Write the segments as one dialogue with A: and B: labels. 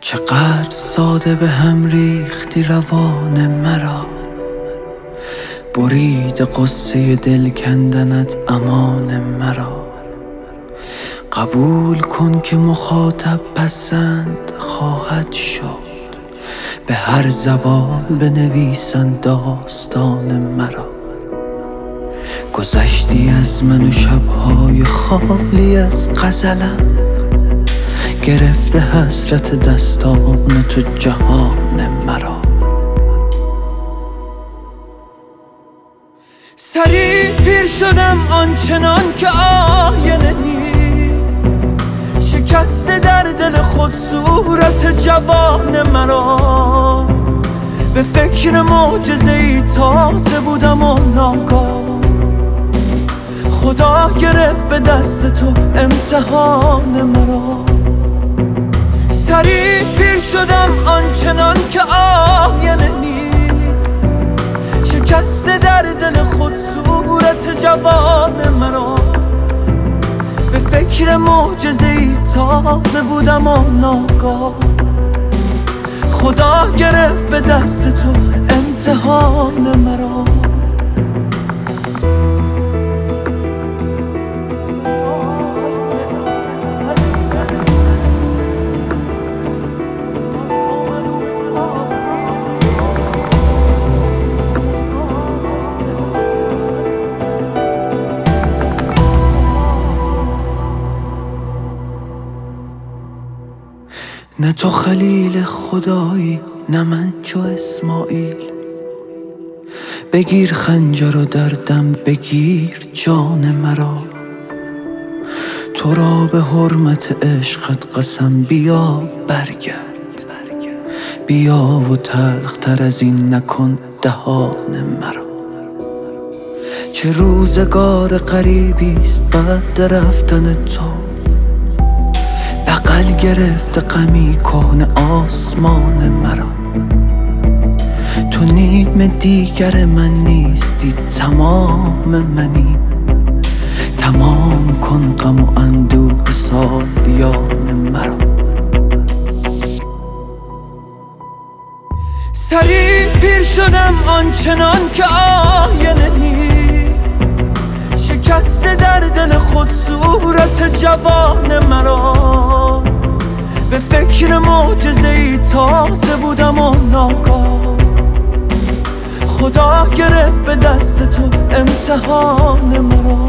A: چقدر ساده به هم ریختی روان مرا، برید قصه دل کندنت امان مرا. قبول کن که مخاطب پسند خواهد شد، به هر زبان بنویسند داستان مرا. گذشتی از من و شبهای خالی از غزلم، گرفته حسرت دستان تو جهان مرا. سریع پیر شدم آنچنان که آینه نیست، شکسته در دل خود صورت جوان مرا. به فکر معجزه‌ای تازه بودم و ناگاه خدا گرفت به دست تو امتحان مرا. سریع پیر شدم آنچنان که آینه نیست، شکسته در دل خود صورت جوان مرا. به فکر معجزه‌ای تازه بودم و ناگاه خدا گرفت به دست تو امتحان مرا. نه تو خلیل خدایی نه من چو اسماعیل، بگیر خنجر و در دم بگیر جان مرا. تو را به حرمت عشقت قسم بیا برگرد، بیا و تلخ تر از این نکن دهان مرا. چه روزگار غریبیست بعد رفتن تو، بغل گرفته غمی کهنه آسمان مرا. تو نیم دیگر من نیستی تمام منی، تمام کن غم و اندوه سالیان مرا. سریع پیر شدم آنچنان که آینه نیست، شکسته در دل خود صورت جوان مرا. به فکر معجزه‌ای تازه بودم و ناگاه خدا گرفت به دست تو امتحان مرا.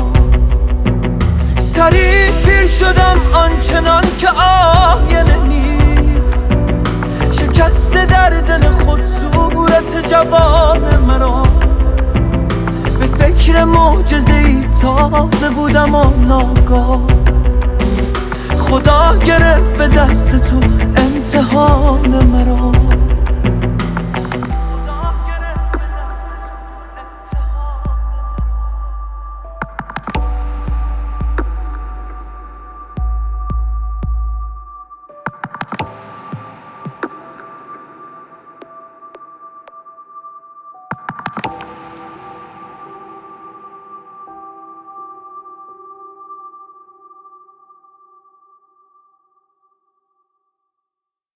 A: سریع پیر شدم آنچنان که آینه نیست، شکسته در دل خود صورت جوان مرا. به فکر معجزه‌ای تازه بودم و ناگاه خدا گرفت به دست تو امتحان مرا.